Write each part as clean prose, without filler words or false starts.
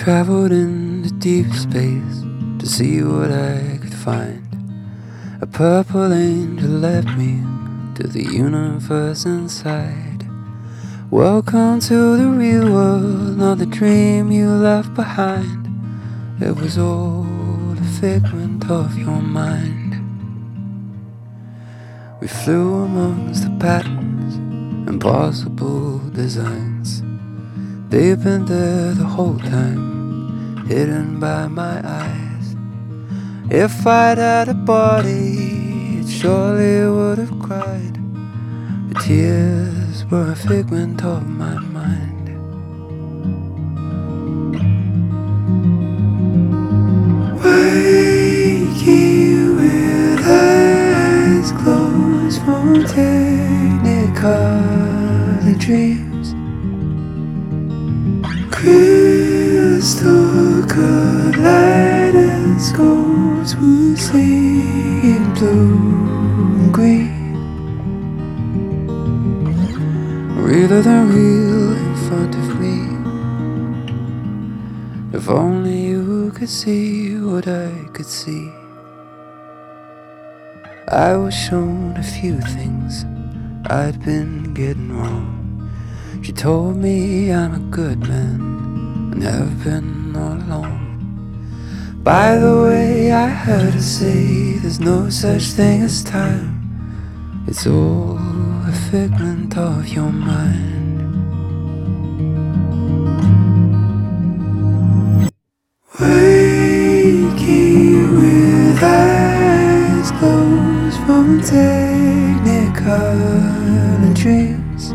traveled into deep space to see what I could find. A purple angel led me to the universe inside. Welcome to the real world, not the dream you left behind. It was all a figment of your mind. We flew amongst the patterns, impossible designs. They've been there the whole time, hidden by my eyes. If I'd had a body, it surely would have cried. The tears were a figment of my mind. Wakey with eyes closed from technicolor dreams. Crystal kaleidoscopes were singing blue and green. Realer than real in front of me. If only you could see what I could see. I was shown a few things I'd been getting wrong. She told me I'm a good man and have been all along. By the way, I heard her say there's no such thing as time. It's all a figment of your mind. Wakey with eyes closed from technicolor dreams.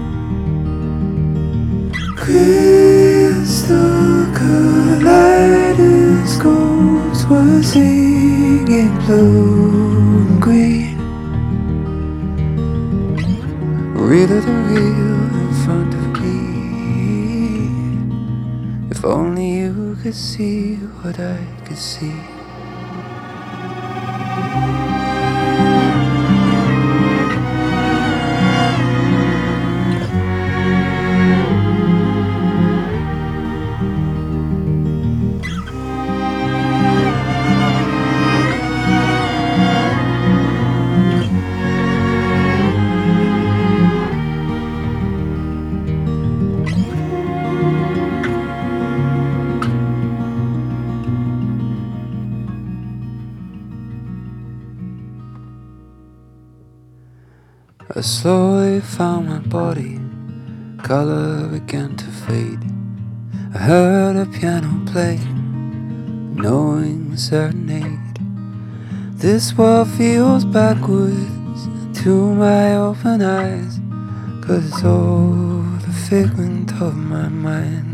Crystal kaleidoscopes were singing blue and green. Realer than real in front of me. If only you could see what I could see. I slowly found my body, color began to fade. I heard a piano play, knowing serenade. This world feels backwards to my open eyes, 'cause it's all the figment of my mind.